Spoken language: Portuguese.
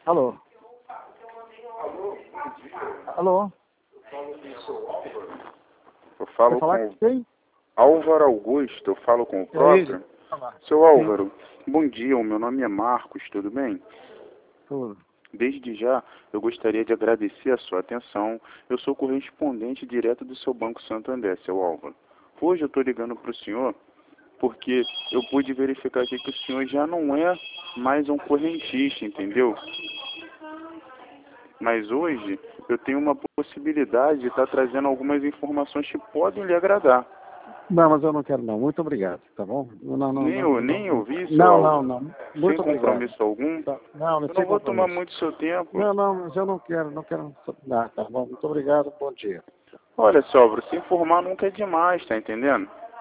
Alô? Alô? Eu falo Quer falar com com quem? Álvaro Augusto, eu falo com o É próprio. ele. Olá. Seu Álvaro, bom dia, o meu nome é Marcos, tudo bem? Tudo. Desde já, eu gostaria de agradecer a sua atenção. Eu sou correspondente direto do seu Banco Santander, seu Álvaro. Hoje eu estou ligando para o senhor porque eu pude verificar aqui que o senhor já não é mais um correntista, entendeu? Mas hoje eu tenho uma possibilidade de estar trazendo algumas informações que podem lhe agradar. Não, mas eu não quero não. Muito obrigado, tá bom? Nem ouvi, seu Não, Álvaro. não. Sem Muito obrigado. compromisso algum. Tá. Não, Eu sem não vou tomar compromisso. muito seu tempo. Não, mas eu não quero. Ah, tá bom. Muito obrigado. Bom dia. Olha, seu Álvaro, se informar nunca é demais, tá entendendo?